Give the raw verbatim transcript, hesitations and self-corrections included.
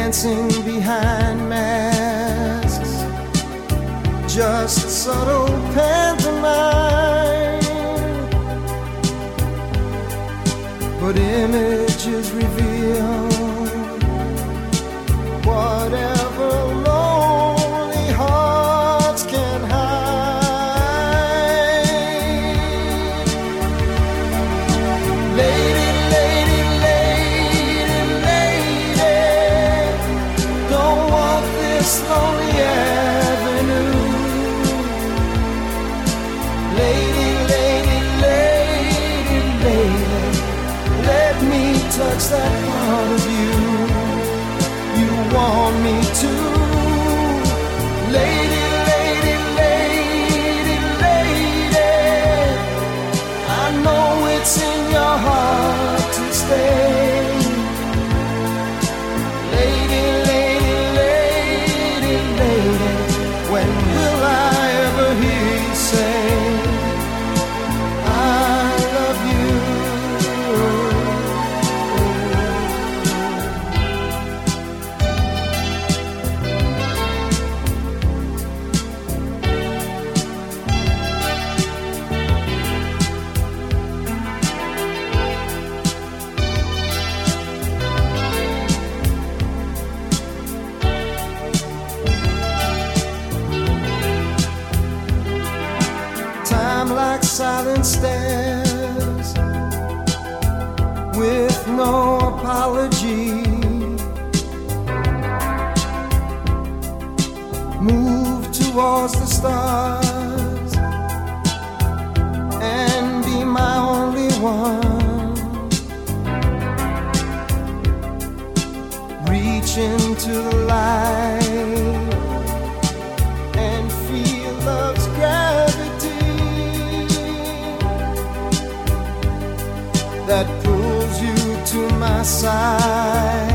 dancing behind masks, just subtle pantomime, but images reveal whatever lonely hearts can hide. Lady, lady, lady, lady, don't walk this lonely avenue. Lady, lady, lady, lady, let me touch that part of you you want me to. Lady, lady, lady, lady, I know it's in your heart to stay. Lady, lady, lady, lady, when will I ever hear you say I love you? Like silent stairs with no apology, move towards the stars and be my only one. Reach into the light and feel love's gravity that pulls you to my side.